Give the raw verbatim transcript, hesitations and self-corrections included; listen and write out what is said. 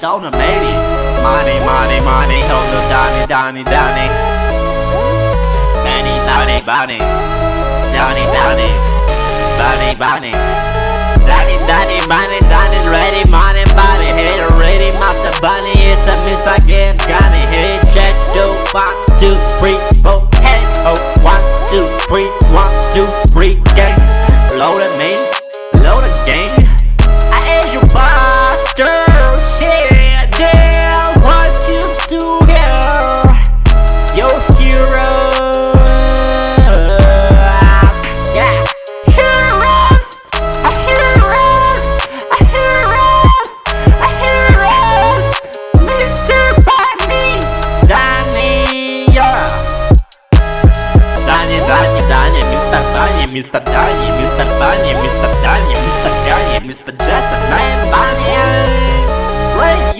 Jonah baby. Money, money, money, hold the Donny, Donny, Donny. Benny, Donny, Bonnie. Donny, Donny. Bonnie, Bonnie. Donny, Donny, Bonnie, Donny, ready, money, body. Hit it, ready, Master Bunny. It's a miss again, Gunny. Hit it, check, two, one, two, three, four, hey. Oh, one, two, three, one, two, three, gang. Load it, me, load it, gang. I ain't your buster, shit, damn, what you do here? Your heroes, yeah. Heroes, a heroes, a heroes, a heroes. Mister Bunny, Donny, yeah. Donny, Donny, Donny, Mister Bunny, Mister Donny, Mister Bunny, Mister Donny, Mister Donny, Mister Gentleman Bunny. Right.